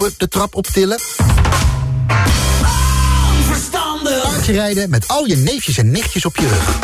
lopen, de trap optillen. Paardje rijden met al je neefjes en nichtjes op je rug.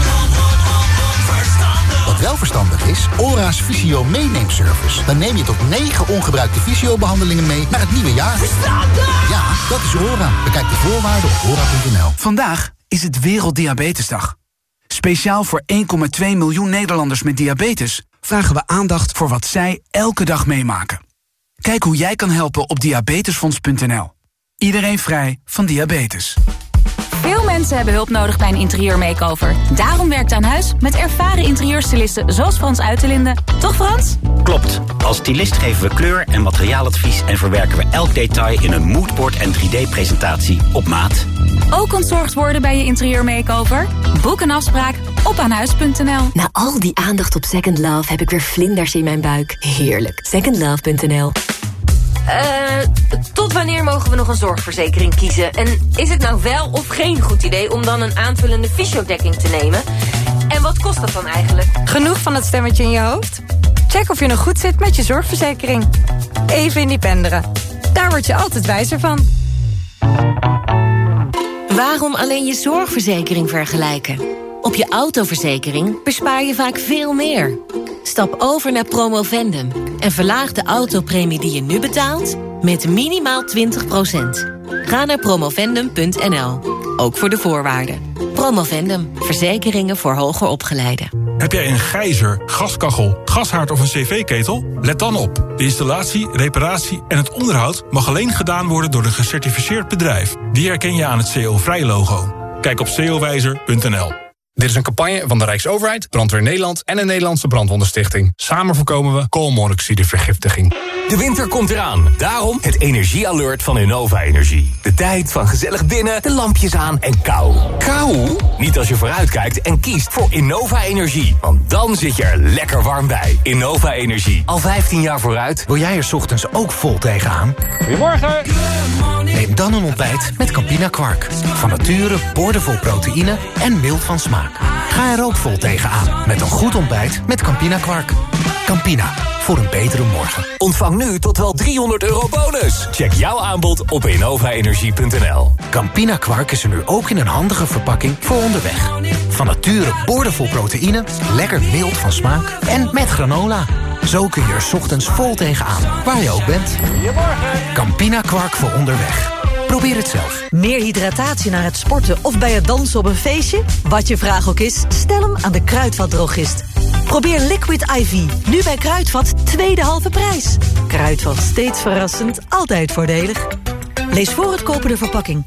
Wat wel verstandig is, ORA's Visio meeneemservice. Dan neem je tot 9 ongebruikte visio-behandelingen mee naar het nieuwe jaar. Verstandig! Ja, dat is ORA. Bekijk de voorwaarden op ora.nl. Vandaag is het Werelddiabetesdag. Speciaal voor 1,2 miljoen Nederlanders met diabetes vragen we aandacht voor wat zij elke dag meemaken. Kijk hoe jij kan helpen op diabetesfonds.nl. Iedereen vrij van diabetes. Veel mensen hebben hulp nodig bij een interieurmakeover. Daarom werkt Aan Huis met ervaren interieurstylisten zoals Frans Uiterlinde. Toch Frans? Klopt. Als stylist geven we kleur- en materiaaladvies en verwerken we elk detail in een moodboard en 3D-presentatie op maat. Ook ontzorgd worden bij je interieurmakeover? Boek een afspraak op aanhuis.nl. Na al die aandacht op Second Love heb ik weer vlinders in mijn buik. Heerlijk. Secondlove.nl. Tot wanneer mogen we nog een zorgverzekering kiezen? En is het nou wel of geen goed idee om dan een aanvullende fysiodekking te nemen? En wat kost dat dan eigenlijk? Genoeg van het stemmetje in je hoofd? Check of je nog goed zit met je zorgverzekering. Even independeren. Daar word je altijd wijzer van. Waarom alleen je zorgverzekering vergelijken? Op je autoverzekering bespaar je vaak veel meer. Stap over naar Promovendum en verlaag de autopremie die je nu betaalt met minimaal 20%. Ga naar promovendum.nl, ook voor de voorwaarden. Promovendum, verzekeringen voor hoger opgeleiden. Heb jij een gijzer, gaskachel, gashaard of een cv-ketel? Let dan op. De installatie, reparatie en het onderhoud mag alleen gedaan worden door een gecertificeerd bedrijf. Die herken je aan het CO-vrij-logo. Kijk op cowijzer.nl. Dit is een campagne van de Rijksoverheid, Brandweer Nederland en de Nederlandse Brandwondenstichting. Samen voorkomen we koolmonoxidevergiftiging. De winter komt eraan. Daarom het energiealert van Innova Energie. De tijd van gezellig binnen, de lampjes aan en kou. Kou? Niet als je vooruitkijkt en kiest voor Innova Energie. Want dan zit je er lekker warm bij. Innova Energie. Al 15 jaar vooruit. Wil jij er 's ochtends ook vol tegenaan? Goedemorgen. Neem dan een ontbijt met Campina Kwark. Van nature boordevol proteïne en mild van smaak. Ga er ook vol tegenaan met een goed ontbijt met Campina Kwark. Campina, voor een betere morgen. Ontvang nu tot wel €300 bonus. Check jouw aanbod op innovaenergie.nl. Campina Kwark is er nu ook in een handige verpakking voor onderweg. Van nature boordevol proteïne, lekker mild van smaak en met granola. Zo kun je er 's ochtends vol tegenaan, waar je ook bent. Campina Kwark voor onderweg. Probeer het zelf. Meer hydratatie na het sporten of bij het dansen op een feestje? Wat je vraag ook is, stel hem aan de Kruidvat-drogist. Probeer Liquid IV, nu bij Kruidvat tweede halve prijs. Kruidvat, steeds verrassend, altijd voordelig. Lees voor het kopen de verpakking.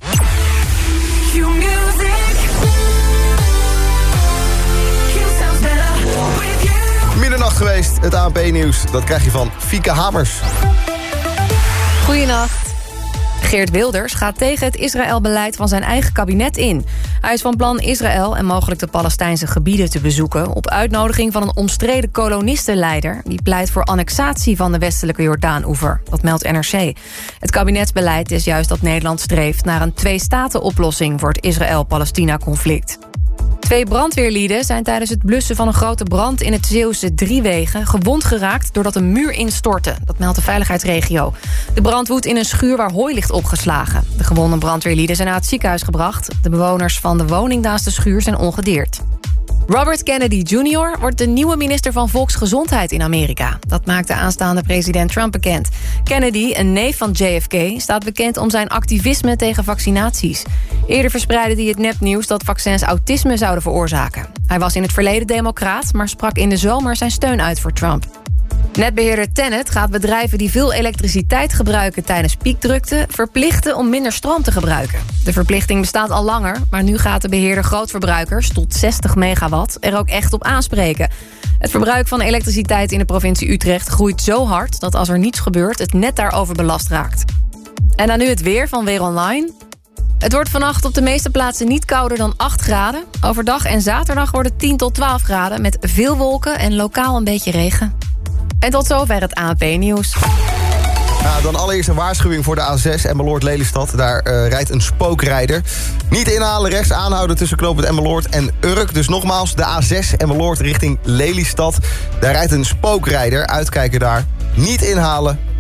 Middernacht geweest, het ANP-nieuws. Dat krijg je van Fieke Hamers. Goedenacht. Geert Wilders gaat tegen het Israël-beleid van zijn eigen kabinet in. Hij is van plan Israël en mogelijk de Palestijnse gebieden te bezoeken... op uitnodiging van een omstreden kolonistenleider... die pleit voor annexatie van de westelijke Jordaan-oever. Dat meldt NRC. Het kabinetsbeleid is juist dat Nederland streeft... naar een twee-staten-oplossing voor het Israël-Palestina-conflict. 2 brandweerlieden zijn tijdens het blussen van een grote brand... in het Zeeuwse Driewegen gewond geraakt doordat een muur instortte. Dat meldt de veiligheidsregio. De brand woedt in een schuur waar hooi ligt opgeslagen. De gewonde brandweerlieden zijn naar het ziekenhuis gebracht. De bewoners van de woning naast de schuur zijn ongedeerd. Robert Kennedy Jr. wordt de nieuwe minister van Volksgezondheid in Amerika. Dat maakt de aanstaande president Trump bekend. Kennedy, een neef van JFK, staat bekend om zijn activisme tegen vaccinaties. Eerder verspreidde hij het nepnieuws dat vaccins autisme zouden veroorzaken. Hij was in het verleden democraat, maar sprak in de zomer zijn steun uit voor Trump. Netbeheerder TenneT gaat bedrijven die veel elektriciteit gebruiken tijdens piekdrukte verplichten om minder stroom te gebruiken. De verplichting bestaat al langer, maar nu gaat de beheerder grootverbruikers tot 60 megawatt er ook echt op aanspreken. Het verbruik van elektriciteit in de provincie Utrecht groeit zo hard dat als er niets gebeurt het net daarover belast raakt. En dan nu het weer van Weer Online. Het wordt vannacht op de meeste plaatsen niet kouder dan 8 graden. Overdag en zaterdag wordt het 10 tot 12 graden met veel wolken en lokaal een beetje regen. En tot zover het ANP-nieuws. Ja, dan allereerst een waarschuwing voor de A6 Emmeloord-Lelystad. Daar rijdt een spookrijder. Niet inhalen, rechts aanhouden tussen knooppunt Emmeloord en Urk. Dus nogmaals, de A6 Emmeloord richting Lelystad. Daar rijdt een spookrijder. Uitkijken daar. Niet inhalen,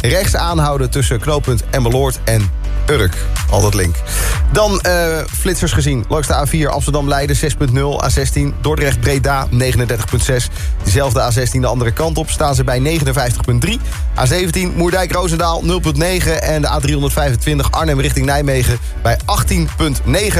rechts aanhouden tussen knooppunt Emmeloord en Urk. Al dat link. Dan flitsers gezien. Langs de A4 Amsterdam-Leiden 6.0. A16 Dordrecht-Breda 39.6. Diezelfde A16 de andere kant op staan ze bij 59.3. A17 Moerdijk-Roosendaal 0.9. En de A325 Arnhem richting Nijmegen bij 18.9.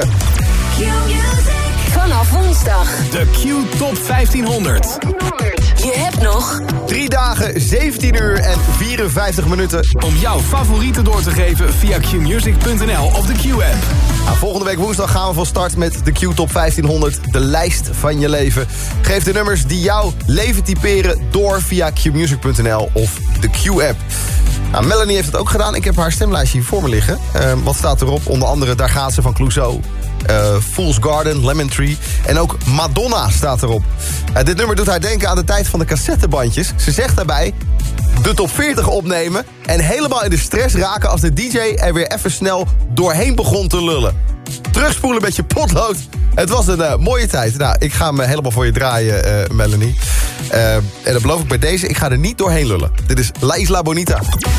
Vanaf woensdag. De Q Top 1500. Je hebt nog 3 dagen, 17 uur en 54 minuten. Om jouw favorieten door te geven via qmusic.nl of de Q-app. Nou, volgende week woensdag gaan we van start met de Q Top 1500. De lijst van je leven. Geef de nummers die jouw leven typeren door via qmusic.nl of de Q-app. Nou, Melanie heeft het ook gedaan. Ik heb haar stemlijstje hier voor me liggen. Wat staat erop? Onder andere Daar gaat ze van Clouseau. Fool's Garden, Lemon Tree. En ook Madonna staat erop. Dit nummer doet haar denken aan de tijd van de cassettebandjes. Ze zegt daarbij de top 40 opnemen en helemaal in de stress raken als de DJ er weer even snel doorheen begon te lullen. Terugspoelen met je potlood. Het was een mooie tijd. Nou, ik ga hem helemaal voor je draaien, Melanie. En dat beloof ik bij deze. Ik ga er niet doorheen lullen. Dit is La Isla Bonita.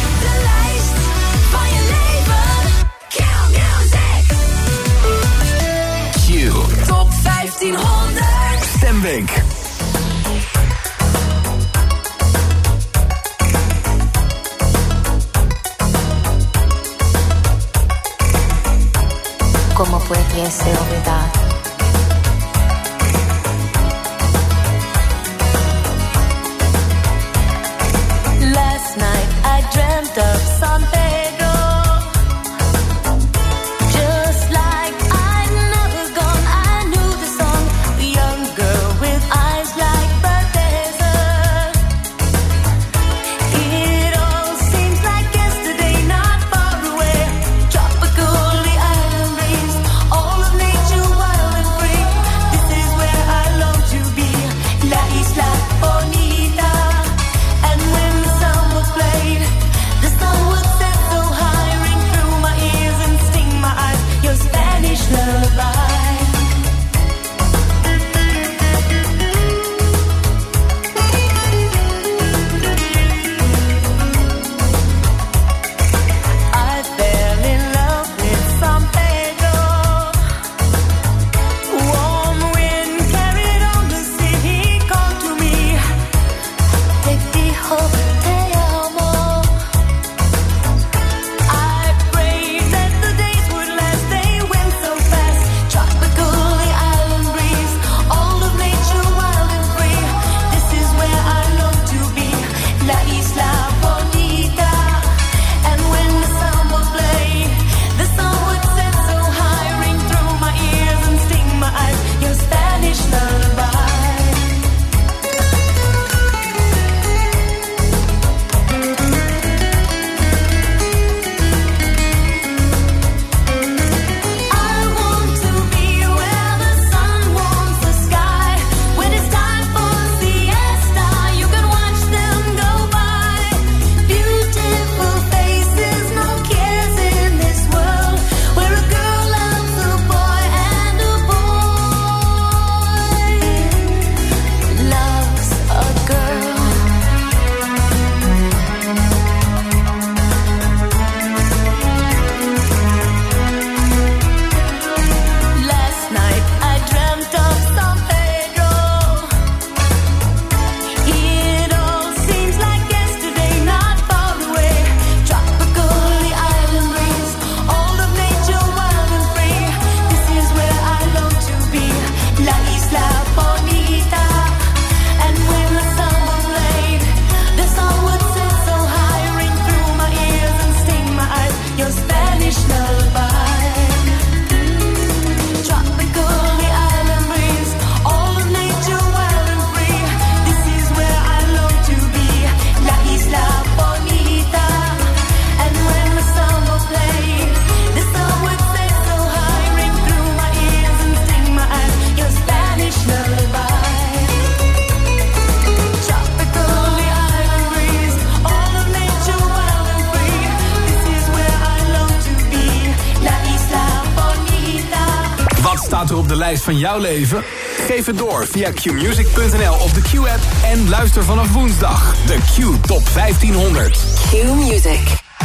Top 1500. Stemweek. ¿Cómo pudiese olvidar? Last night I dreamt of San Pedro. Just like I'd never gone, I knew the song. A young girl with eyes like the desert. It all seems like yesterday, not far away. Tropical, the island breeze, all of nature wild and free. This is where I long to be, La Isla Bonita. And when the sun was played, the sun would set so high, ring through my ears and sting my eyes. Your Spanish lullaby. I fell in love with San Pedro. Warm wind carried on the sea. He called to me. Te dijo te amo. I prayed that the days would last. They went so fast. Tropical, the island breeze, all of nature wild and free. This is where I long to be, La Isla Bonita. And when the sun would play, the sun would set so high, ring through my ears and sting my eyes. Your Spanish lullaby. I want to be where the sun warms the sky. When it's time for siesta, you can watch them go by. Beautiful faces, no cares in this world, where a girl loves a boy and a boy loves a girl. Last night I dreamt of San Pedro. It all seems like yesterday, not far away. Tropical, the island breeze, all of nature wild and free. This is where I long to be, La Isla Bonita. And when the sun was laid, the sun would set so high, ring through my ears and sting my eyes. Your Spanish lullaby. Tropical, the island breeze, all of nature wild and free. This is where I long to be, La Isla Bonita. And when the sun will play, the sun would set so high, ring through my ears and sting my eyes. Your Spanish lullaby. Tropical, the island breeze, all of nature wild and free. This is where I long to be, La Isla Bonita. Wat staat er op de lijst van jouw leven? Geef het door via qmusic.nl of de Q-app en luister vanaf woensdag. De Q Top 1500. Q Q Music.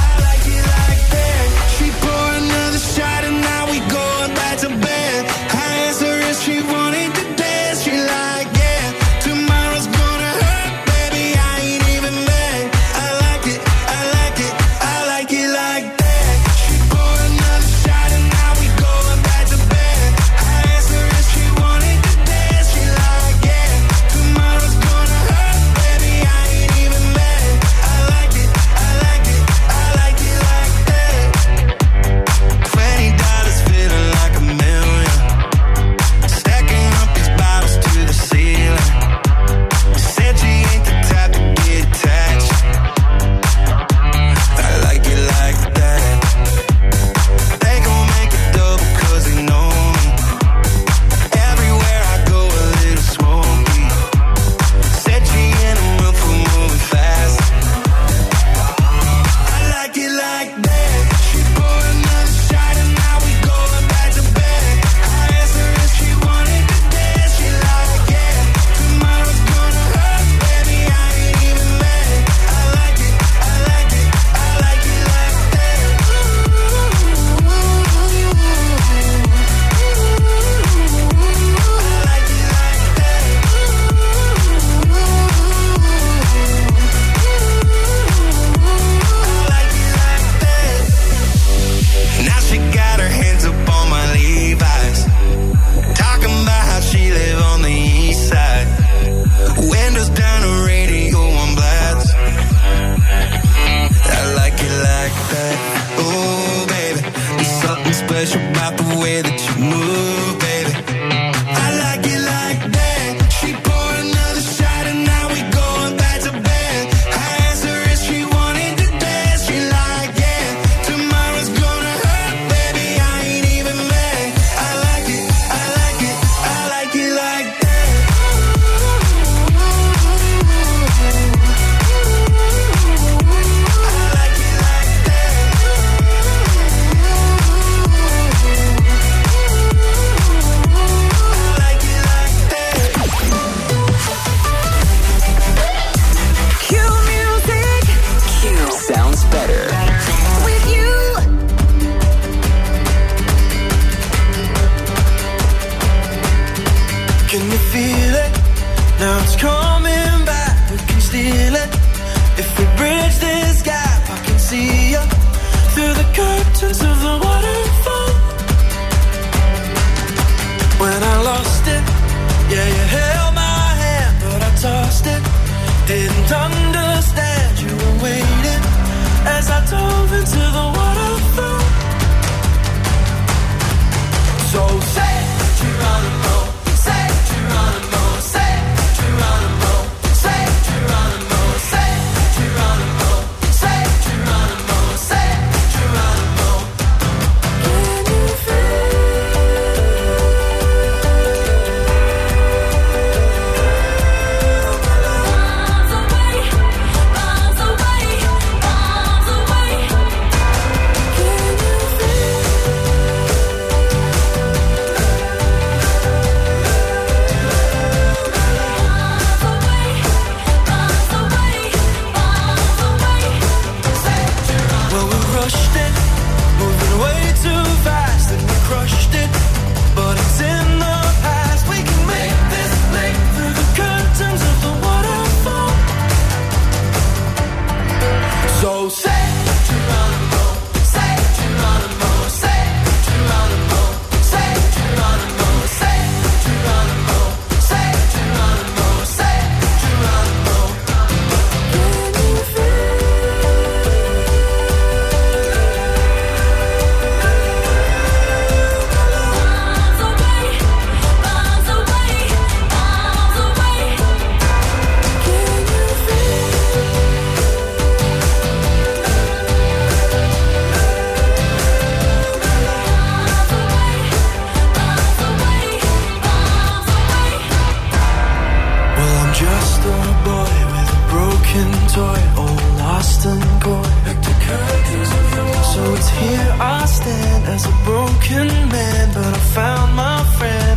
as a broken man, but I found my friend.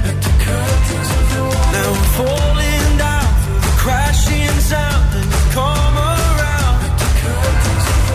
Now I'm falling down through the crashing sound, and you come around.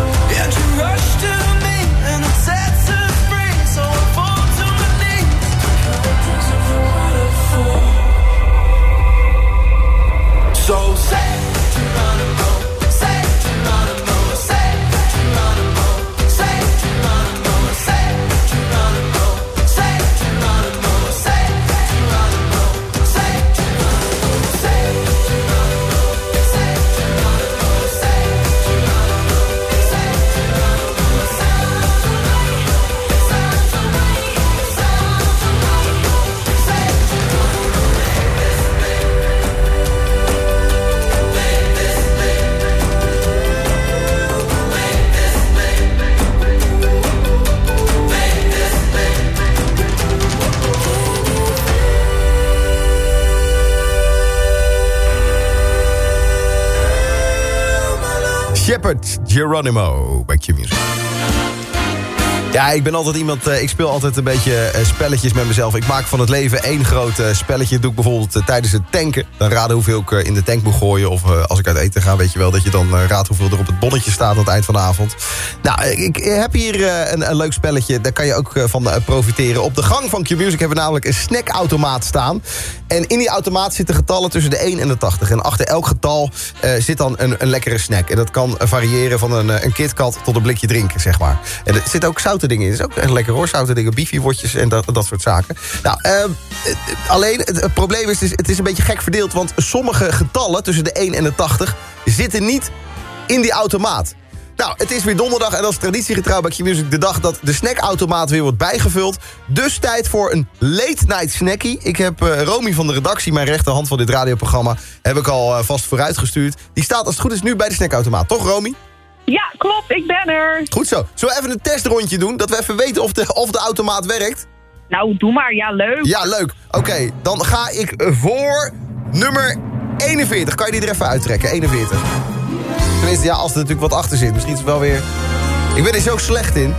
Shepard Geronimo bij Q-Music. Ja, ik ben altijd iemand, ik speel altijd een beetje spelletjes met mezelf. Ik maak van het leven één groot spelletje. Dat doe ik bijvoorbeeld tijdens het tanken. Dan raden hoeveel ik in de tank moet gooien. Of als ik uit eten ga, weet je wel, dat je dan raadt hoeveel er op het bonnetje staat aan het eind van de avond. Nou, ik heb hier een leuk spelletje. Daar kan je ook van profiteren. Op de gang van Q-Music hebben we namelijk een snackautomaat staan. En in die automaat zitten getallen tussen de 1 en de 80. En achter elk getal zit dan een lekkere snack. En dat kan variëren van een KitKat tot een blikje drinken, zeg maar. En er zit ook zoute dingen in. Dat is ook echt lekker hoor. Zoute dingen, biefiewortjes en dat soort zaken. Nou, alleen het probleem is, het is een beetje gek verdeeld. Want sommige getallen tussen de 1 en de 80 zitten niet in die automaat. Nou, het is weer donderdag en dat is traditiegetrouw bij Q-Music de dag dat de snackautomaat weer wordt bijgevuld. Dus tijd voor een late night snackie. Ik heb Romy van de redactie, mijn rechterhand van dit radioprogramma, heb ik al vast vooruitgestuurd. Die staat als het goed is nu bij de snackautomaat, toch Romy? Ja, klopt, ik ben er. Goed zo. Zullen we even een testrondje doen, dat we even weten of de automaat werkt? Nou, doe maar, ja, leuk. Ja, leuk. Oké, dan ga ik voor nummer 41. Kan je die er even uittrekken? 41. Tenminste, ja, als er natuurlijk wat achter zit. Misschien is het wel weer... Ik ben er zo slecht in.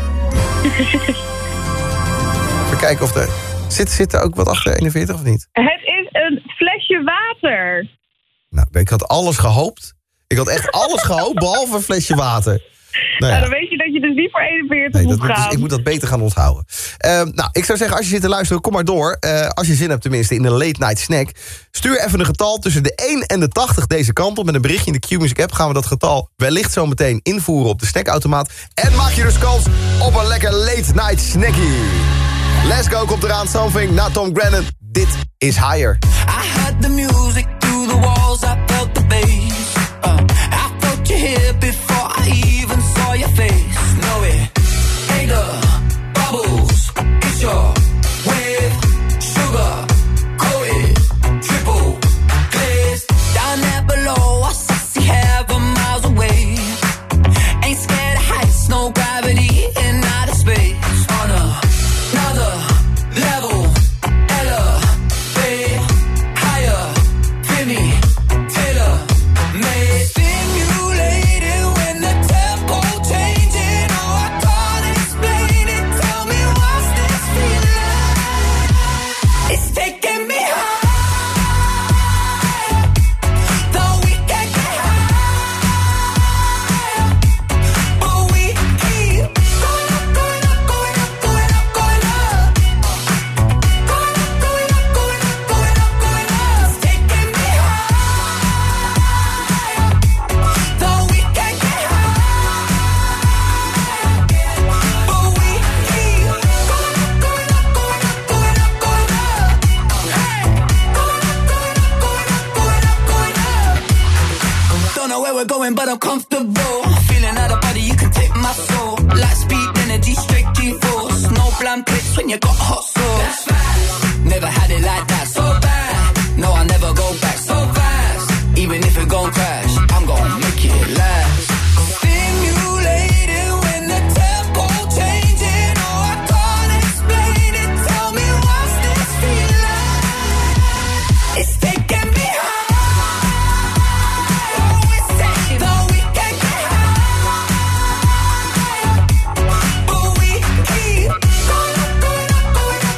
Even kijken of er... Zit er ook wat achter 41 of niet? Het is een flesje water. Nou, ik had alles gehoopt. Ik had echt alles gehoopt, behalve een flesje water. Nou ja. Dan weet je dat je dus niet voor 41 moet gaan. Dus ik moet dat beter gaan onthouden. Nou, ik zou zeggen, als je zit te luisteren, kom maar door. Als je zin hebt tenminste in een late night snack. Stuur even een getal tussen de 1 en de 80 deze kant op. Met een berichtje in de Q-Music app gaan we dat getal wellicht zo meteen invoeren op de snackautomaat. En maak je dus kans op een lekker late night snackie. Let's go, komt eraan. Something, na Tom Grennan. Dit is Higher. I heard the music through the walls, I felt the bass. I felt you here before I even saw your face. No, it ain't the bubbles, it's your wave, sugar, coated, triple glazed. Down there below, I see heaven miles away. Ain't scared of heights, no gravity in outer space. On another level, elevate higher, feel me, tailor made. Stimulated when the tempo changing. Oh, I can't explain it. Tell me what's this feeling? It's taking me high. Though we can't get high, but we keep going up, going up, going up, going up, going up. Going up, going up, going up, going up, going up. It's taking me high. Though we can't get high, but we keep going up, going up, going up, going up, going up. Hey, going up, going up, going up, going up, going up. Don't know where we're going, but I'm comfortable. Feeling out of body, you can take my soul. Light speed, energy, straight G-force. No blind clicks when you got hot sauce. Never had it like that, so bad. No, I'll never go back, so fast. Even if it gon' crash, I'm gon' make it last. Stimulated when the tempo changing. Oh, I can't explain it. Tell me what's this feeling? It's taking me high. Oh, it's taking. Though we can't get high, but we keep going up, going up, going up,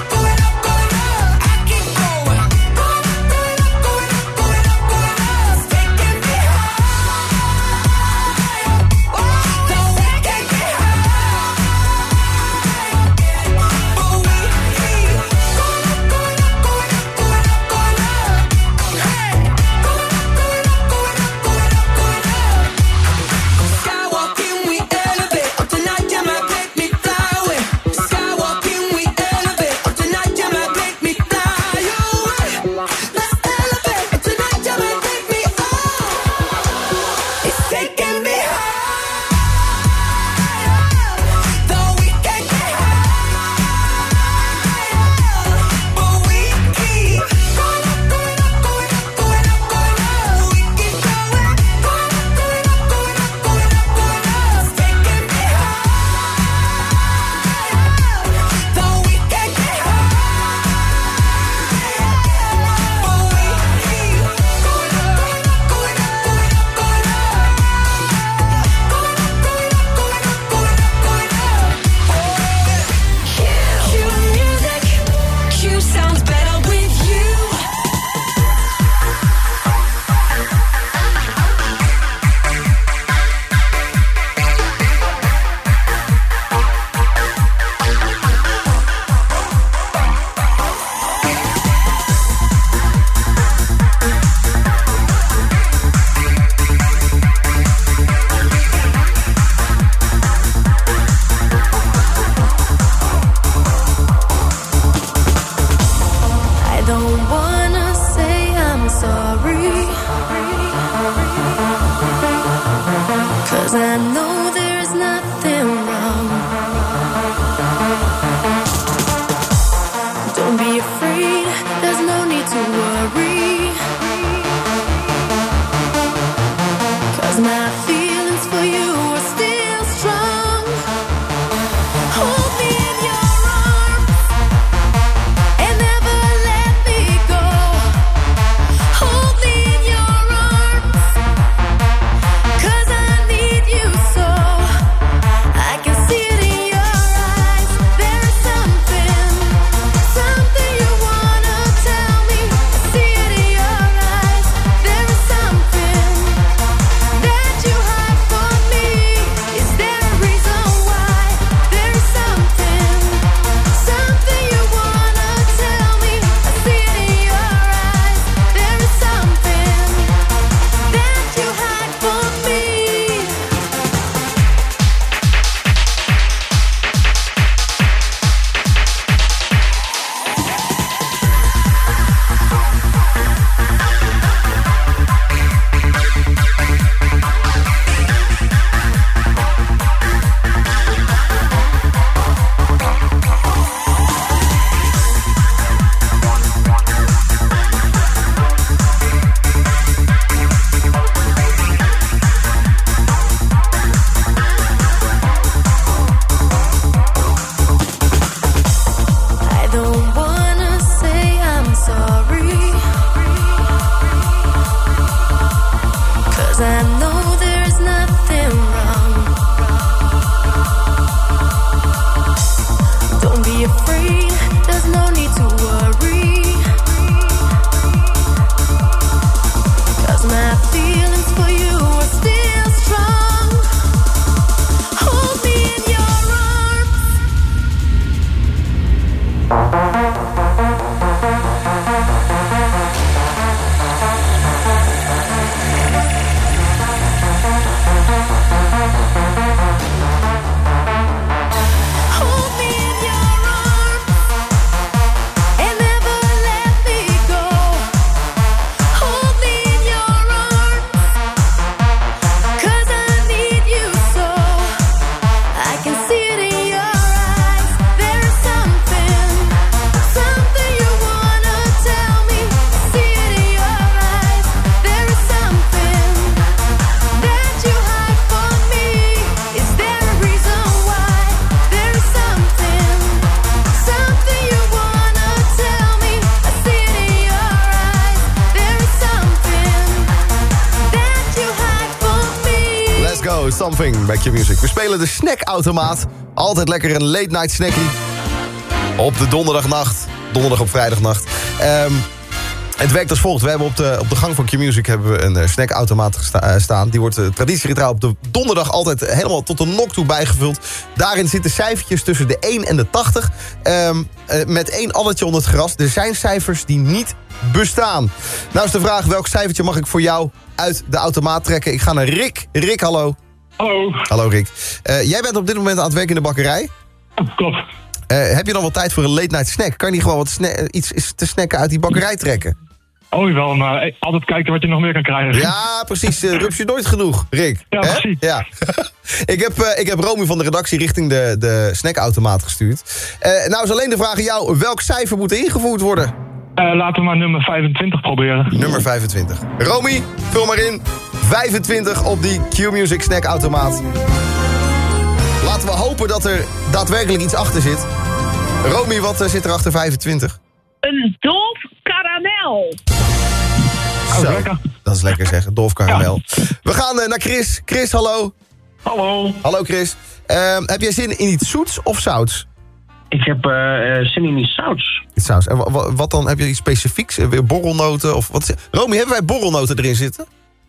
Something bij Q-Music. We spelen de snackautomaat. Altijd lekker een late night snackie. Op de donderdag op vrijdagnacht. Het werkt als volgt. We hebben op de gang van Q-Music hebben we een snackautomaat staan. Die wordt traditiegetrouw op de donderdag altijd helemaal tot de nok toe bijgevuld. Daarin zitten cijfertjes tussen de 1 en de 80. Met 1 alletje onder het gras. Er zijn cijfers die niet bestaan. Nou is de vraag, welk cijfertje mag ik voor jou uit de automaat trekken? Ik ga naar Rick. Rick, hallo. Hallo. Hallo, Rick. Jij bent op dit moment aan het werk in de bakkerij? Klopt. Heb je dan wel tijd voor een late night snack? Kan je niet gewoon iets te snacken uit die bakkerij trekken? Oh, wel, maar altijd kijken wat je nog meer kan krijgen. Ja, precies. Rups je nooit genoeg, Rick. Ja, precies. Ja. ik heb Romy van de redactie richting de snackautomaat gestuurd. Nou is alleen de vraag aan jou, welk cijfer moet er ingevoerd worden? Laten we maar nummer 25 proberen. Nummer 25. Romy, vul maar in. 25 op die Q-Music snackautomaat. Laten we hopen dat er daadwerkelijk iets achter zit. Romy, wat zit er achter 25? Een Dolf karamel. Zo, dat is lekker zeggen. Dolf karamel. Ja. We gaan naar Chris. Chris, hallo. Hallo. Hallo, Chris. Heb jij zin in iets zoets of zouts? Ik heb zin in iets zouts. Iets zouts. En wat dan? Heb je iets specifieks? Weer borrelnoten? Of wat? Romy, hebben wij borrelnoten erin zitten?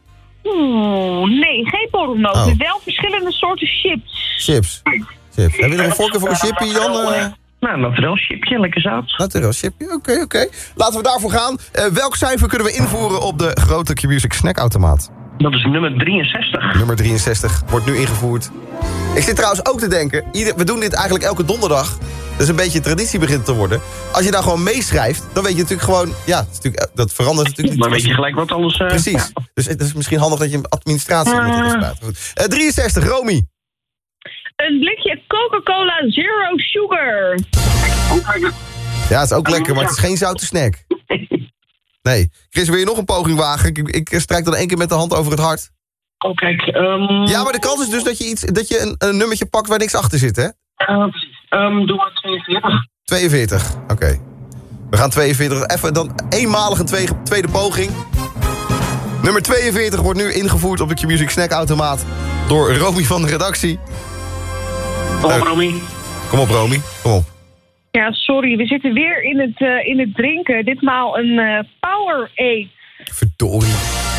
Nee, geen borrelnoten. Oh. Wel verschillende soorten chips. Chips. Heb je nog een voorkeur voor een chipje, Jan? Nou, een naturel chipje, lekker zout. Naturel chipje, oké. Laten we daarvoor gaan. Welk cijfer kunnen we invoeren op de grote Q-Music snackautomaat? Dat is nummer 63. Nummer 63 wordt nu ingevoerd. Ik zit trouwens ook te denken, we doen dit eigenlijk elke donderdag. Dus een beetje traditie begint te worden. Als je daar gewoon meeschrijft, dan weet je natuurlijk gewoon... Ja, dat verandert natuurlijk niet. Maar weet je gelijk wat alles... Precies. Ja. Dus het is misschien handig dat je administratie moet 63, Romy. Een blikje Coca-Cola Zero Sugar. Ja, het is ook lekker, maar het is geen zoute snack. Nee. Chris, wil je nog een poging wagen? Ik strijk dan 1 keer met de hand over het hart. Oh, kijk. Ja, maar de kans is dus dat je een nummertje pakt waar niks achter zit, hè? Doe maar 42. 42, oké. We gaan 42. Even dan eenmalig een tweede poging. Nummer 42 wordt nu ingevoerd op de Q-Music snackautomaat door Romy van de redactie. Kom op, Romy. Kom op, Romy. Kom op. Ja, sorry. We zitten weer in het drinken. Ditmaal een Powerade. Verdorie.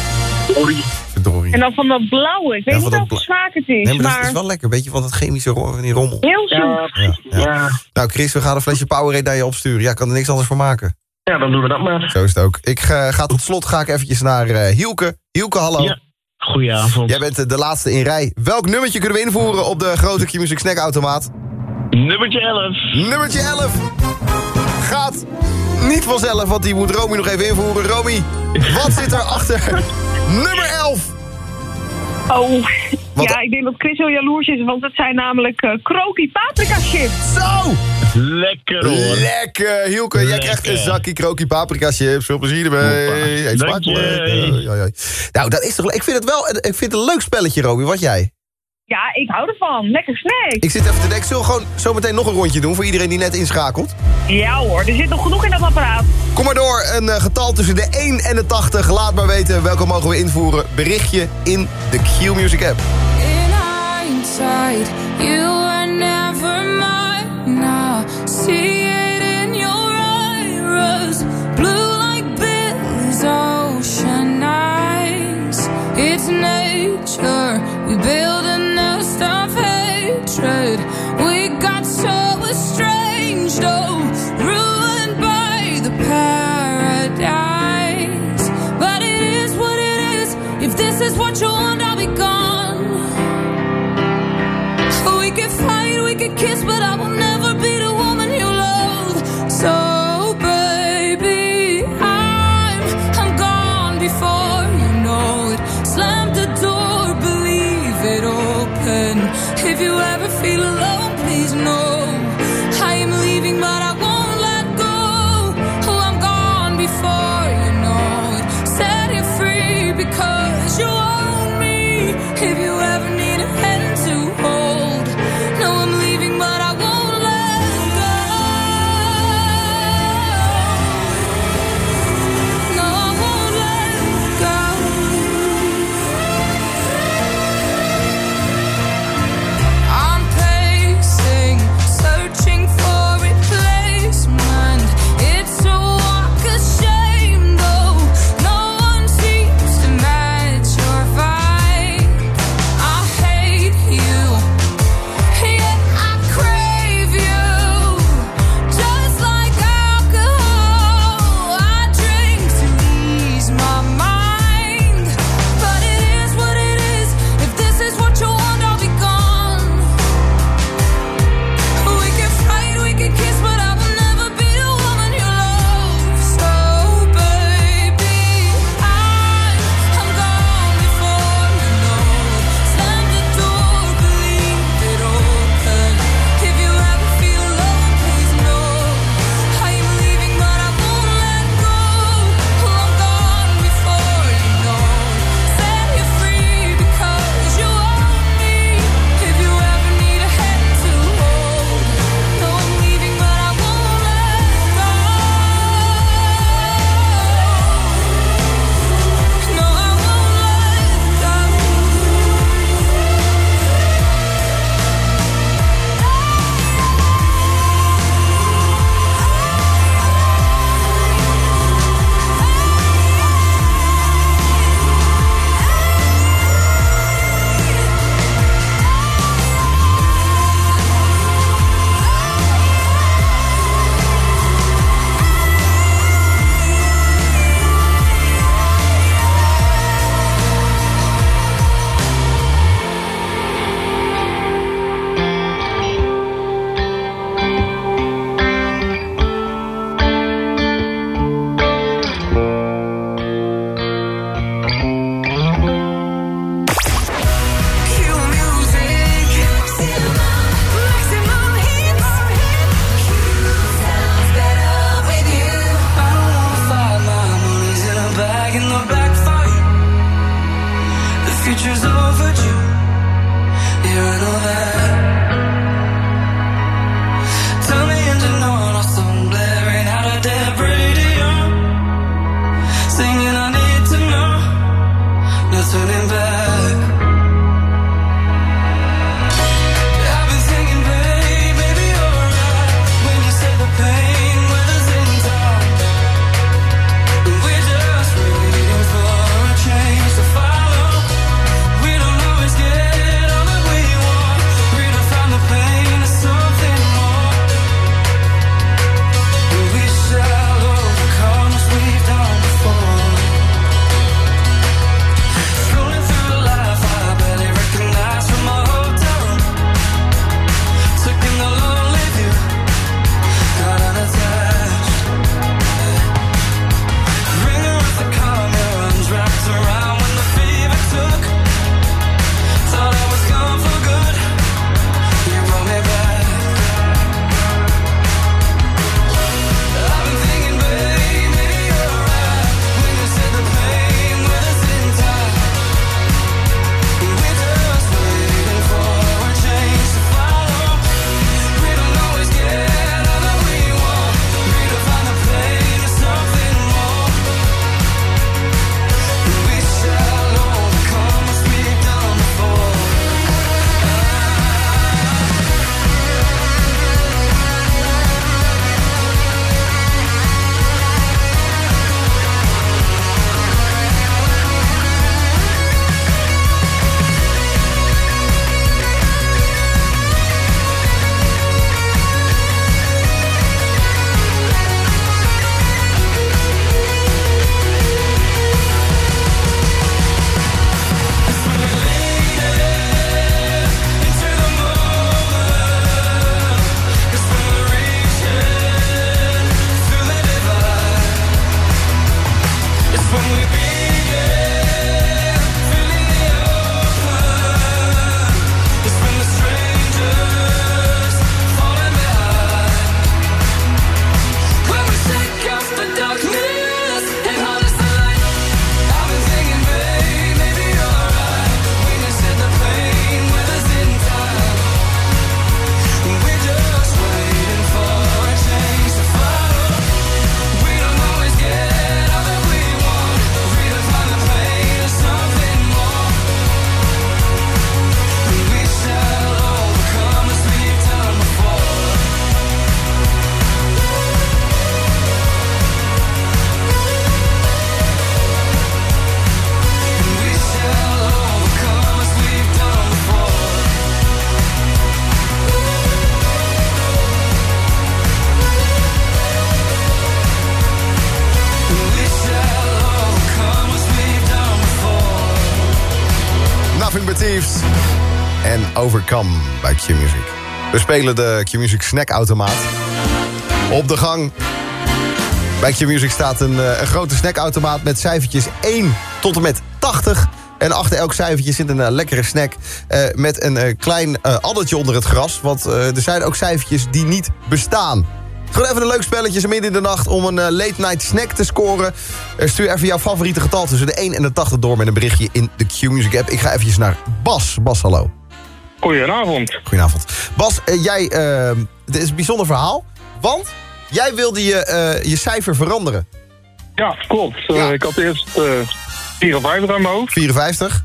En dan van dat blauwe. Ik weet niet welke smaak het is. Nee, maar dat is wel lekker. Beetje van dat chemische die rommel. Heel zoet. Ja. Nou, Chris, we gaan een flesje Powerade naar je opsturen. Ja, ik kan er niks anders voor maken. Ja, dan doen we dat maar. Zo is het ook. Ik ga tot slot eventjes naar Hielke. Hielke, hallo. Ja. Goedenavond. Jij bent de laatste in rij. Welk nummertje kunnen we invoeren op de grote Q-Music snackautomaat? Nummertje 11. Nummertje 11. Gaat niet vanzelf, want die moet Romy nog even invoeren. Romy, wat zit er achter nummer 11? Oh, ja, ik denk dat Chris heel jaloers is, want het zijn namelijk Kroki paprika chips. Zo! Lekker hoor. Lekker, Hielke. Jij krijgt een zakje Kroki paprika chips. Veel plezier ermee. Eet smakelijk. Nou, dat is toch... Ik vind het een leuk spelletje, Romy. Wat jij? Ja, ik hou ervan. Lekker snack. Ik zit even te denken, zullen we gewoon zo meteen nog een rondje doen voor iedereen die net inschakelt? Ja hoor, er zit nog genoeg in dat apparaat. Kom maar door, een getal tussen de 1 en de 80. Laat maar weten welke mogen we invoeren. Berichtje in de Q-Music app. In hindsight, you were never mine. Now see it in your eyes. Blue like Billy's ocean eyes. It's nature, we build a nest of hatred. We got so estranged, oh, ruined by the paradise. But it is what it is. If this is what you want, I'll be gone. We could Thieves en Overcome bij Q-Music. We spelen de Q-Music snackautomaat. Op de gang bij Q-Music staat een grote snackautomaat met cijfertjes 1 tot en met 80. En achter elk cijfertje zit een lekkere snack met een klein addertje onder het gras. Want er zijn ook cijfertjes die niet bestaan. Gewoon even een leuk spelletje zo midden in de nacht om een late night snack te scoren. Stuur even jouw favoriete getal tussen de 1 en de 80 door met een berichtje in de Q-Music app. Ik ga eventjes naar Bas. Bas, hallo. Goedenavond. Goedenavond. Bas, dit is een bijzonder verhaal. Want jij wilde je cijfer veranderen. Ja, klopt. Ik had eerst 54 aan mijn hoofd. 54.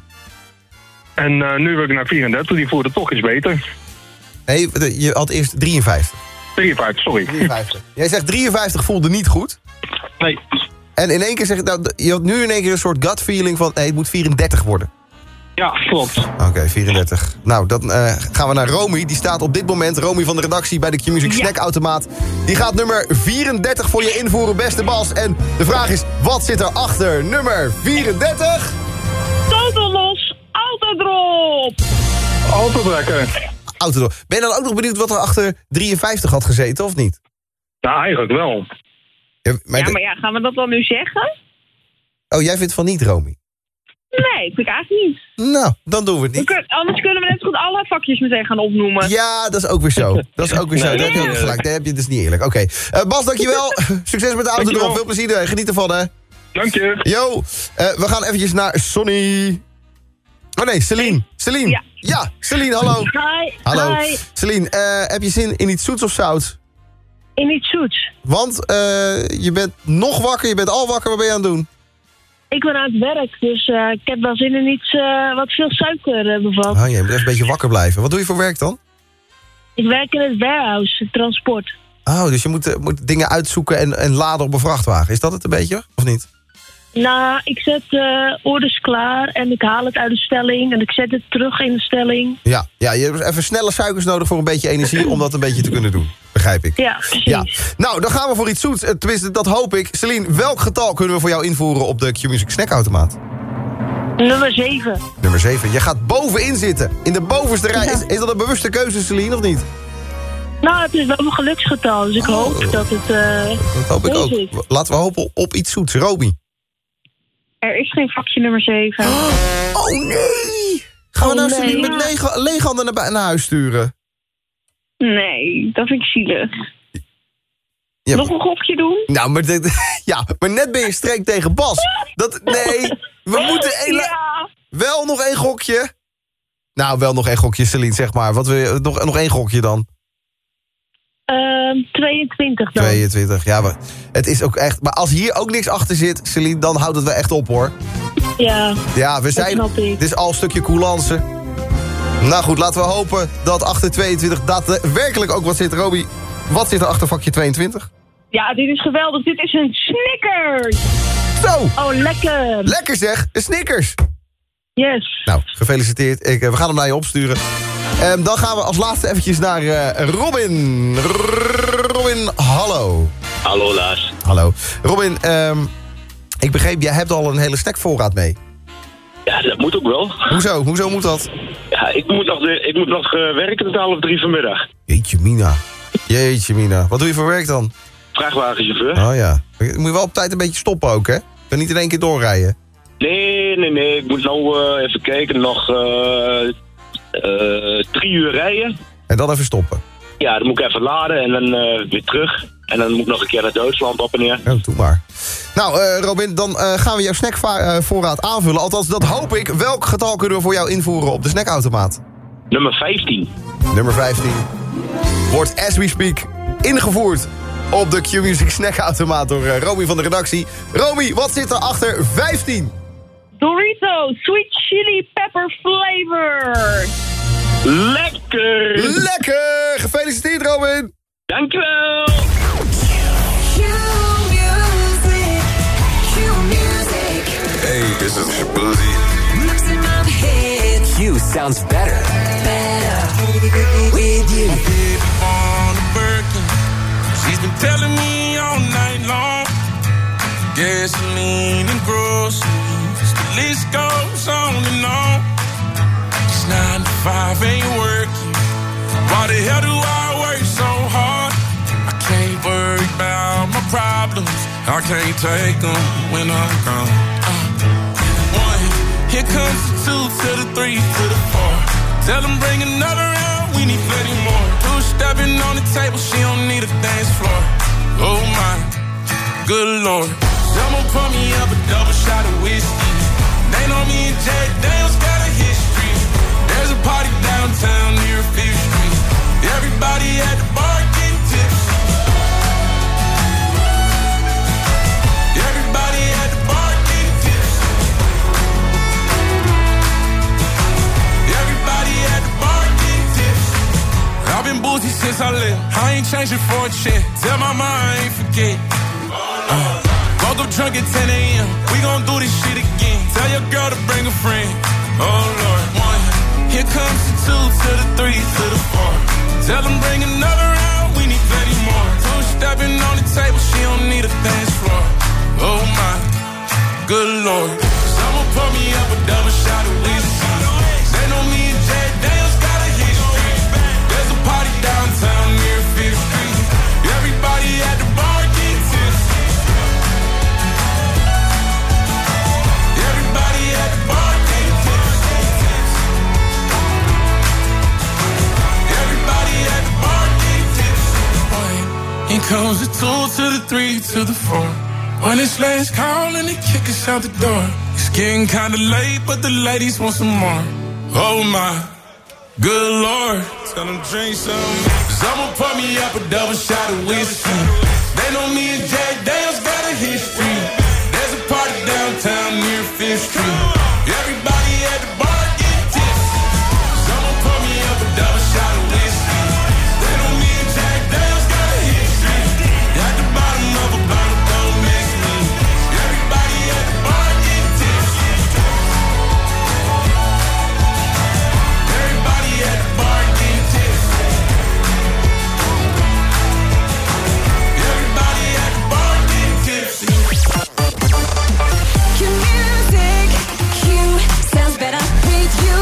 En nu wil ik naar 34. Die voelde toch iets beter. Nee, je had eerst 53. 53, sorry. 53. Jij zegt 53 voelde niet goed. Nee. En in één keer zeg je, je had nu in één keer een soort gut feeling van, nee, het moet 34 worden. Ja, klopt. Oké, 34. Nou, dan gaan we naar Romy. Die staat op dit moment, Romy van de redactie bij de Q-Music snackautomaat. Die gaat nummer 34 voor je invoeren, beste Bas. En de vraag is, wat zit er achter nummer 34? Total los, autodrop. Autotrekker. Autodrop. Ben je dan ook nog benieuwd wat er achter 53 had gezeten, of niet? Ja, eigenlijk wel. Ja, Maar gaan we dat dan nu zeggen? Oh, jij vindt van niet, Romy? Nee, vind ik eigenlijk niet. Nou, dan doen we het niet. Anders kunnen we net zo goed alle vakjes meteen gaan opnoemen. Ja, dat is ook weer zo. Dat is ook weer zo. Daar heb je ook gelijk. Daar heb je dus niet eerlijk. Oké. Bas, dankjewel. Succes met de autodrop. Veel plezier. Geniet ervan, hè. Dank je. Yo. We gaan eventjes naar Sonny. Oh nee, Celine. Celine. Ja, Celine, hallo. Hi. Hallo. Hi. Celine, heb je zin in iets zoets of zout? In iets zoets. Want je bent nog wakker, je bent al wakker. Wat ben je aan het doen? Ik ben aan het werk, dus ik heb wel zin in iets wat veel suiker bevat. Oh, je moet even een beetje wakker blijven. Wat doe je voor werk dan? Ik werk in het warehouse, transport. Oh, dus je moet dingen uitzoeken en laden op een vrachtwagen. Is dat het een beetje, of niet? Nou, ik zet orders klaar en ik haal het uit de stelling en ik zet het terug in de stelling. Ja, je hebt even snelle suikers nodig voor een beetje energie om dat een beetje te kunnen doen. Begrijp ik. Ja, precies. Ja. Nou, dan gaan we voor iets zoets. Tenminste, dat hoop ik. Celine, welk getal kunnen we voor jou invoeren op de Q-Music snackautomaat? Nummer 7. Nummer 7. Je gaat bovenin zitten. In de bovenste rij. Ja. Is dat een bewuste keuze, Celine, of niet? Nou, het is wel een geluksgetal, dus ik hoop dat het dat hoop ik ook. is. Laten we hopen op iets zoets. Romy. Er is geen vakje nummer 7. Oh nee! Gaan we nou Celine met lege handen naar huis sturen? Nee, dat vind ik zielig. Ja, nog een gokje doen? Nou, maar net ben je streng tegen Bas. We moeten wel nog één gokje. Nou, wel nog één gokje, Celine, zeg maar. Wat wil je, nog één gokje dan? 22 dan. 22, ja, maar het is ook echt... Maar als hier ook niks achter zit, Celine, dan houdt het wel echt op, hoor. Ja, we zijn... Dit is al een stukje coulance. Nou goed, laten we hopen dat achter 22 daadwerkelijk ook wat zit. Roby, wat zit er achter vakje 22? Ja, dit is geweldig. Dit is een Snickers. Zo! Oh, lekker. Lekker zeg, een Snickers. Yes. Nou, gefeliciteerd. We gaan hem naar je opsturen. Dan gaan we als laatste eventjes naar Robin. Robin, hallo. Hallo, Lars. Hallo. Robin, ik begreep, jij hebt al een hele snackvoorraad mee. Ja, dat moet ook wel. Hoezo? Hoezo moet dat? Ja, ik moet nog werken tot 2:30 vanmiddag. Jeetje mina. Wat doe je voor werk dan? Vrachtwagenchauffeur. Oh ja. Moet je wel op tijd een beetje stoppen ook, hè? Je kan niet in één keer doorrijden. Nee. Ik moet nou even kijken. Nog 3 uur rijden. En dan even stoppen. Ja, dan moet ik even laden en dan weer terug. En dan moet ik nog een keer naar Duitsland op en neer. Ja, doe maar. Nou, Robin, dan gaan we jouw snackvoorraad aanvullen. Althans, dat hoop ik. Welk getal kunnen we voor jou invoeren op de snackautomaat? Nummer 15. Nummer 15 wordt, as we speak, ingevoerd op de Q-Music snackautomaat door Romy van de redactie. Romy, wat zit er achter 15? Dorito Sweet Chili Pepper Flavor. Lekker! Lekker! Gefeliciteerd, Robin! Dankjewel! Hey, this is Triple Z. Q sounds better. With you. On the Birkin. She's been telling me all night long. Gasoline and groceries. The list goes on and on. 5 ain't working. Why the hell do I work so hard? I can't worry about my problems. I can't take them when I'm gone. 1, here comes the 2 to the 3 to the 4. Tell them bring another round, we need plenty more. 2 stepping on the table, she don't need a dance floor. Oh my, good Lord. Someone pour me up a double shot of whiskey. They know me and Jay Daniels got a history. There's a party downtown near 5th Street. Everybody at the bar getting tipsy. Everybody at the bar getting tipsy. Everybody at the bar getting tipsy. I've been boozy since I left. I ain't changing for a check. Tell my mom I ain't forget. Woke up drunk at 10 a.m. We gon' do this shit again. Tell your girl to bring a friend. Oh Lord. 1, here comes the 2 to the 3 to the 4. Tell them bring another round, we need plenty more. 2 stepping on the table, she don't need a dance floor. Oh my, good Lord. Someone pour me up a double shot of whiskey. They know me and Jay Daniels got a history. There's a party downtown near 5th Street. Everybody at the bar getting tipsy. Everybody at the bar getting tipsy. Everybody at the bar getting tipsy. Here comes the 2 to the 3 to the 4. When it's last call and they kick us out the door. It's getting kinda late, but the ladies want some more. Oh my, good Lord. Tell them drink some. Someone pour me up a double shot of whiskey. They know me and Jay Daniels got a history. There's a party downtown near 5th Street. Everybody at the bar getting tipsy. Someone pour me up a double shot of whiskey. They know me and Jay Daniels got a history. At the bottom of a bottle, don't miss me. Everybody at the bar getting tipsy. Everybody at the bar getting tipsy. Everybody at the bar getting tipsy. Q music, Q sounds better with you.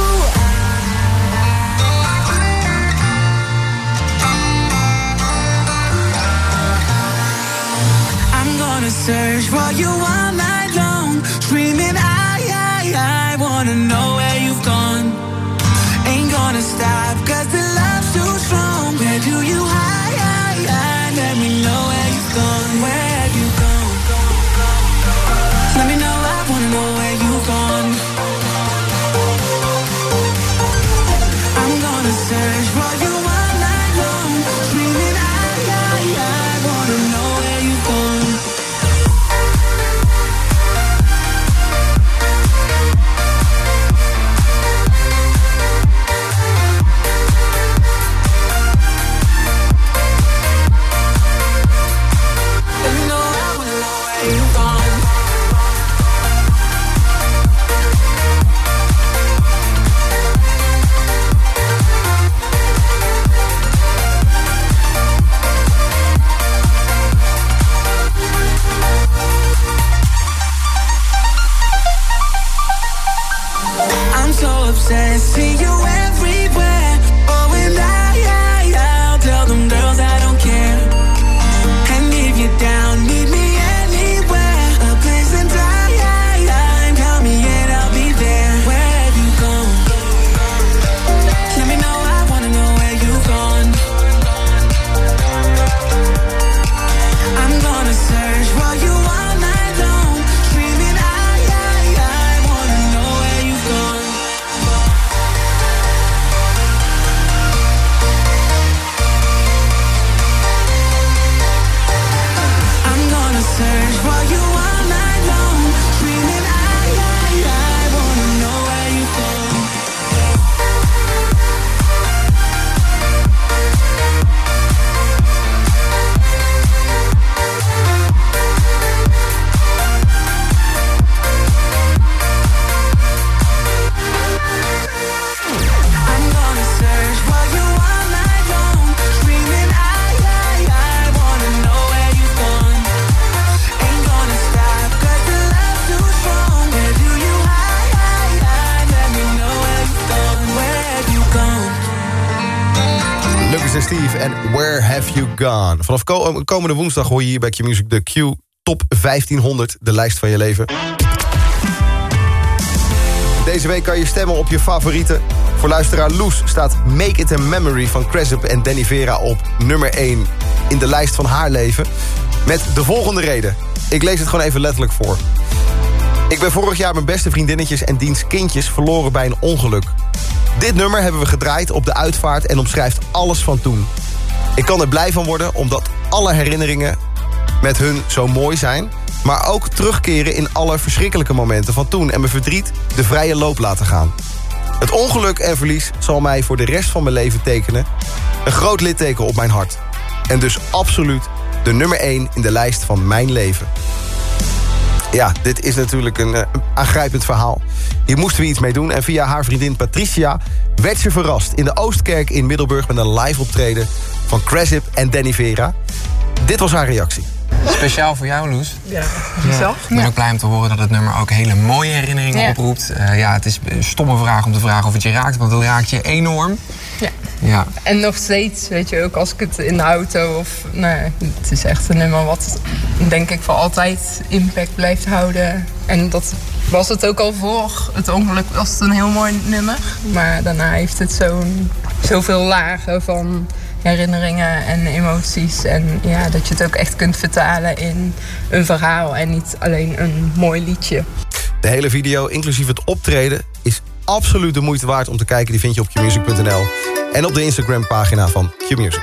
I'm gonna search for you all night long, screaming I wanna know where you've gone. Ain't gonna stop 'cause the love's too strong. Where do you hide? Let me know where you've gone. Where have you gone? Let me know, I wanna know where you've gone. I'm gonna search for you all night long, screaming I wanna know where you've gone. You Gone. Vanaf komende woensdag hoor je hier bij Q-Music de Q Top 1500, de lijst van je leven. Deze week kan je stemmen op je favorieten. Voor luisteraar Loes staat Make It a Memory van Cresip en Danny Vera op nummer 1 in de lijst van haar leven. Met de volgende reden. Ik lees het gewoon even letterlijk voor. Ik ben vorig jaar mijn beste vriendinnetjes en diens kindjes verloren bij een ongeluk. Dit nummer hebben we gedraaid op de uitvaart en omschrijft alles van toen. Ik kan er blij van worden omdat alle herinneringen met hun zo mooi zijn, maar ook terugkeren in alle verschrikkelijke momenten van toen en mijn verdriet de vrije loop laten gaan. Het ongeluk en verlies zal mij voor de rest van mijn leven tekenen. Een groot litteken op mijn hart. En dus absoluut de nummer 1 in de lijst van mijn leven. Ja, dit is natuurlijk een aangrijpend verhaal. Hier moesten we iets mee doen en via haar vriendin Patricia werd ze verrast in de Oostkerk in Middelburg met een live optreden van Cresip en Danny Vera. Dit was haar reactie. Speciaal voor jou, Loes. Ja, jezelf. Ik ben ook blij om te horen dat het nummer ook hele mooie herinneringen oproept. Het is een stomme vraag om te vragen of het je raakt, want het raakt je enorm. Ja. En nog steeds, weet je, ook als ik het in de auto of... het is echt een nummer wat, denk ik, voor altijd impact blijft houden. En dat was het ook al voor het ongeluk, was het een heel mooi nummer. Maar daarna heeft het zoveel lagen van herinneringen en emoties. En ja, dat je het ook echt kunt vertalen in een verhaal en niet alleen een mooi liedje. De hele video, inclusief het optreden, is absoluut de moeite waard om te kijken. Die vind je op qmusic.nl en op de Instagram-pagina van Q-Music.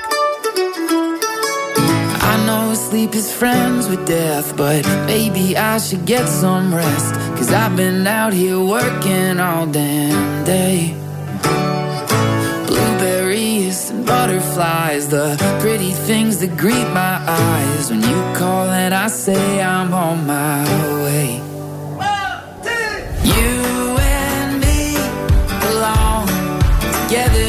I know sleep is friends with death, but maybe I should get some rest. 'Cause I've been out here working all damn day. Blueberries and butterflies, the pretty things that greet my eyes. When you call and I say I'm on my way. You and me belong together.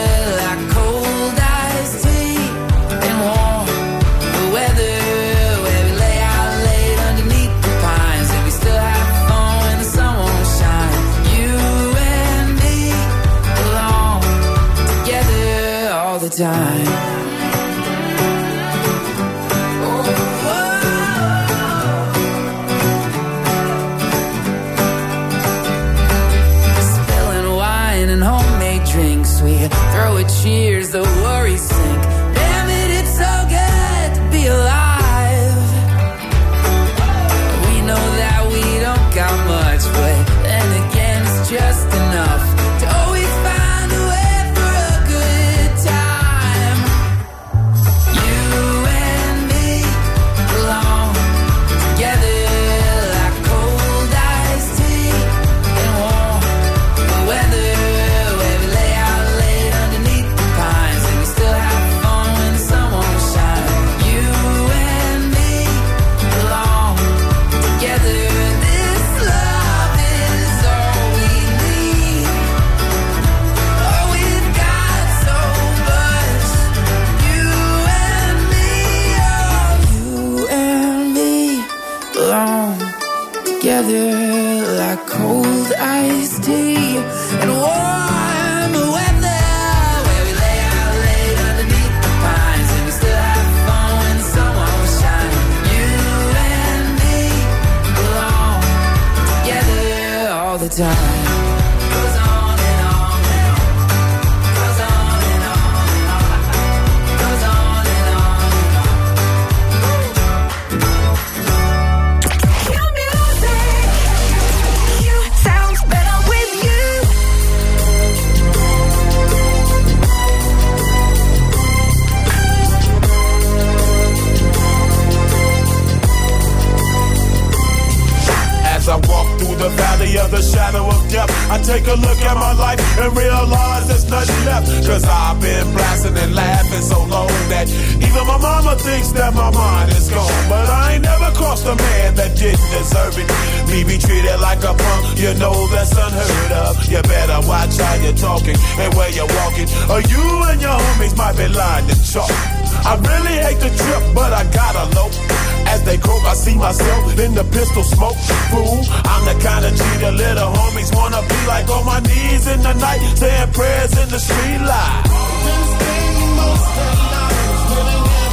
Time. Spilling wine and homemade drinks, we throw a cheers, the worries sink. Damn it, it's so good to be alive. We know that we don't got much, but then again it's just enough to always find a way. Together like cold iced tea and warm weather, where we lay out late underneath the pines and we still have fun when the sun won't shine. You and me belong together all the time. Goes on and on and on. Goes on and on and on. Goes on and on and on. As I walk through the valley of the shadow of death, I take a look at my life and realize there's nothing left. 'Cause I've been blasting and laughing so long that even my mama thinks that my mind is gone. But I ain't never crossed a man that didn't deserve it. Me be treated like a punk, you know that's unheard of. You better watch how you're talking and where you're walking, or you and your homies might be lying to chalk. I really hate the trip, but I gotta low. As they croak, I see myself in the pistol smoke. Fool, I'm the kind of G the little homies wanna be like, on my knees in the night, saying prayers in the street light. Been spending most of the night living in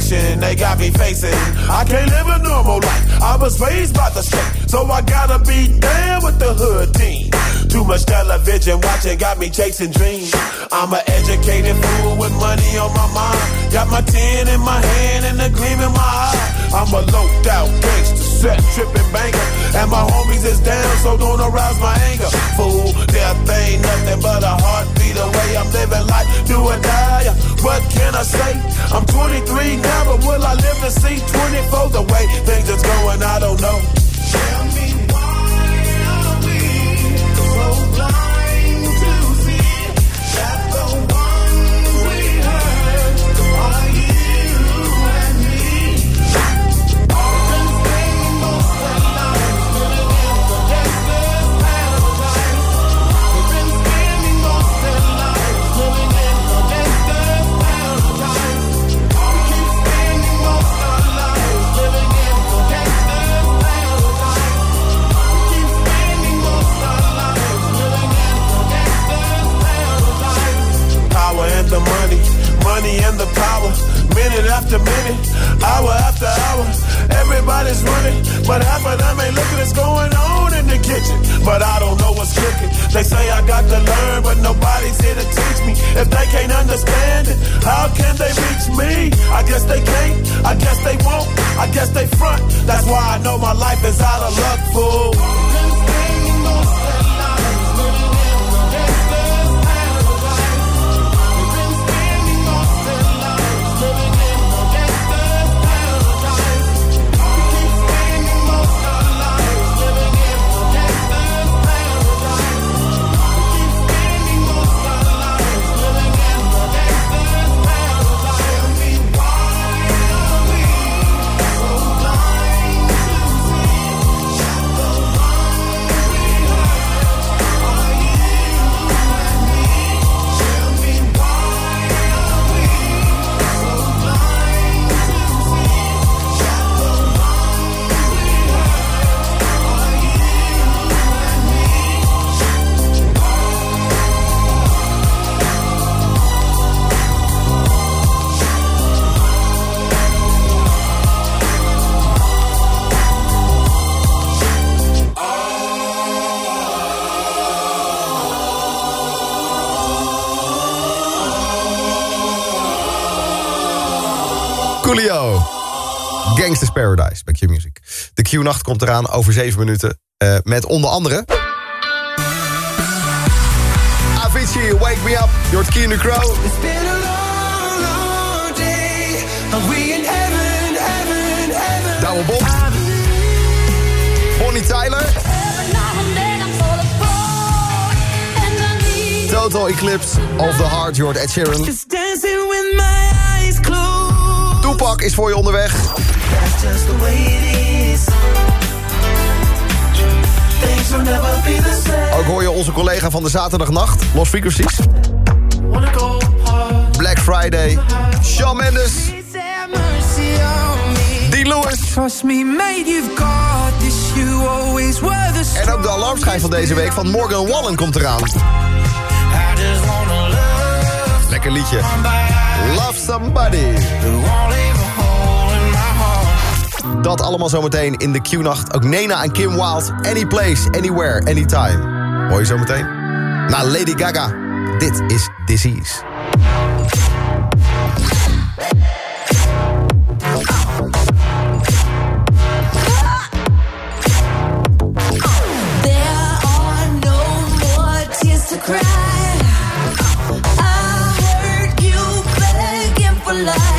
addiction they got me facing. I can't live a normal life. I was raised by the state, so I gotta be down with the hood team. Too much television watching got me chasing dreams. I'm an educated fool with money on my mind. Got my 10 in my hand and a gleam in my eye. I'm a loped out gangster, set tripping banker. And my homies is down, so don't arouse my anger. Fool, death ain't nothing but a heartbeat away. I'm living life, do or die. What can I say? I'm 23 now, but will I live to see 24? The way things is going, I don't know. Tell me why are we so blind to see that the ones we hurt are you and me? Been spending most of our lives living in the gangster's paradise. We've been spending most of our lives living in the gangster's paradise. We keep spending most of our lives living in the gangster's paradise. We keep spending most of our lives living in the gangster's paradise. Power and the money, money and the power. Minute after minute, hour after hour. Everybody's running, but half of them ain't looking what's going on in the kitchen. But I don't know what's cooking. They say I got to learn, but nobody's here to teach me. If they can't understand it, how can they reach me? I guess they can't, I guess they won't, I guess they front. That's why I know my life is out of luck, fool. Coolio. Gangsta's Paradise bij Q-Music. De Q-nacht komt eraan over 7 minuten. Met onder andere... Avicii, Wake Me Up. Je hoort Keen the Crow. It's been a long, long day. Are we in heaven, heaven, heaven? Douwe Bob. Bonnie Tyler. Total Eclipse of the Heart. Je hoort Ed Sheeran. Just dancing with my eyes closed. Tupac is voor je onderweg. That's just the way it is. Things will never be the same. Ook hoor je onze collega van de zaterdagnacht, Lost Frequencies. Black Friday, Shawn Mendes. Dean Lewis. Trust me, mate, you've got this. You always were the strong. En ook de alarmschijf van deze week van Morgan Wallen komt eraan. Lekker liedje. Love Somebody. Dat allemaal zometeen in de Q-nacht. Ook Nena en Kim Wilde. Any place, anywhere, anytime. Hoor je zometeen? Na Lady Gaga. Dit is Disease. There are no more tears to cry. I heard you begging for life.